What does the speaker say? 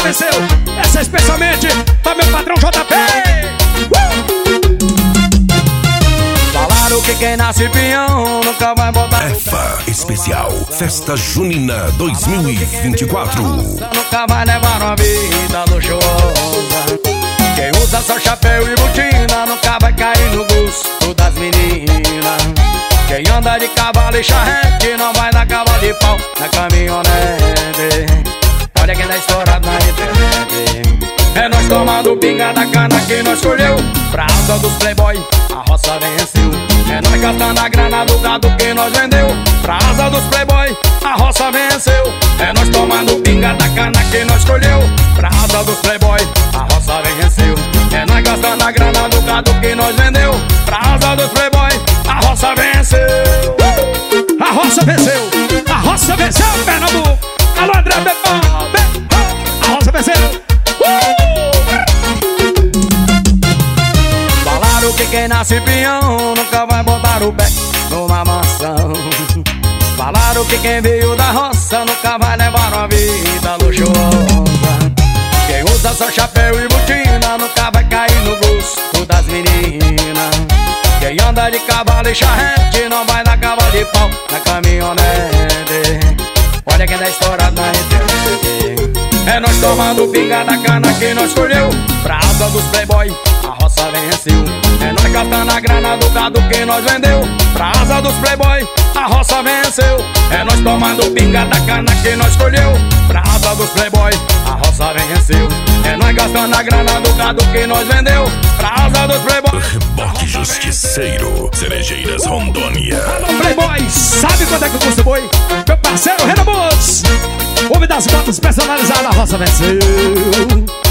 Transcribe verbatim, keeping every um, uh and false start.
venceu. Essa é especialmente pra meu patrão J P. uh! Falaram que quem nasce peão nunca vai botar E F A Especial Festa Junina dois mil e vinte e quatro. Nunca vai levar uma vida luxuosa. Quem usa só chapéu e botina nunca vai cair no gosto das meninas. Quem anda de cavalo e charrete não vai dar cavalo de pau na caminhonete. Olha quem tá estourado na internet. É nós tomando pinga da cana que nós escolheu. Pra asa dos playboy, a roça venceu. É nós gastando a grana do gado que nós vendeu. Pra asa dos playboy, a roça venceu. É nós tomando pinga da cana que nós escolheu. Pra asa dos playboy, a roça venceu. É nós gastando a grana do gado que nós vendeu. Pra asa dos playboy, a roça venceu. uh! A roça venceu. A roça venceu, Pernambuco. Alô, André Bebão. A roça venceu. Falaram que quem nasce peão nunca vai botar o pé numa maçã. Falaram que quem veio da roça nunca vai levar uma vida luxuosa. Quem usa só chapéu e botina nunca vai cair no gosto das meninas. Quem anda de cavalo e charrete não vai dar cavalo de pau na caminhonete. Olha quem tá estourado na internet. É nós tomando pinga da cana que nós escolheu. Pra asa dos playboy, a roça venceu. É nós gastando a grana do gado que nós vendeu. Pra asa dos playboy, a roça venceu. É nós tomando pinga da cana que nós escolheu. Pra asa dos playboy, a roça venceu. É nós gastando a grana do gado que nós vendeu. Pra asa dos playboy. Reboque Justiceiro, Cerejeiras, Rondônia. Alô, playboy, sabe quanto é que custa o boi? Meu parceiro Renan Bus. Ouve das botas personalizadas, a roça venceu.